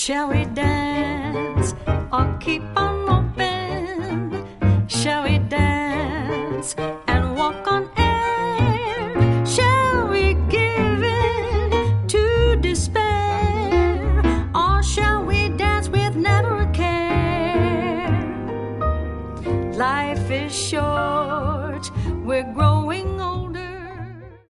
Shall we dance or keep on moping? Shall we dance and walk on air? Shall we give in to despair? Or shall we dance with never a care? Life is short, we're growing